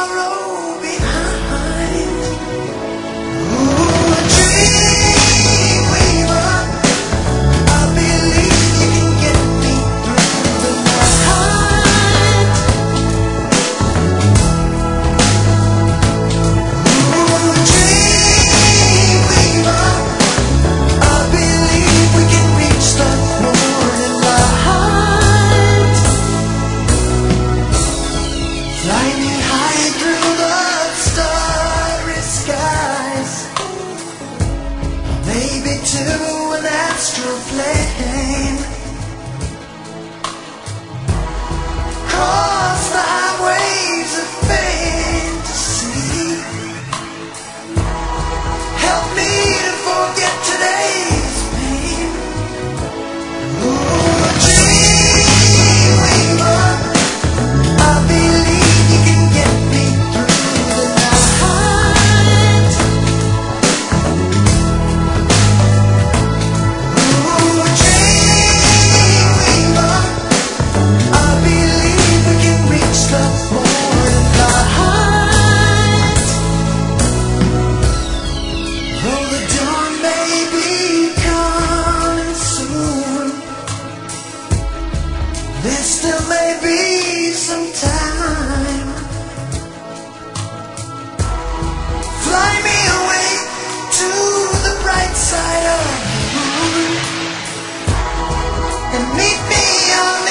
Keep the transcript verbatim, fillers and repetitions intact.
tomorrow behind. Ooh, a dream weaver, I believe you can get me through the night. Ooh, a dream weaver, I believe we can reach the morning light. Fly me high through the starry skies, maybe to an astral plane. Cross the highways of fantasy. Help me to forget today's pain. Ooh, a dream weaver, I believe you can get me through the night. Ooh, a dream weaver, I believe we can reach the morning light. Though the dawn may be coming soon, there still may be some time. Fly me away to the bright side of the moon and meet me on the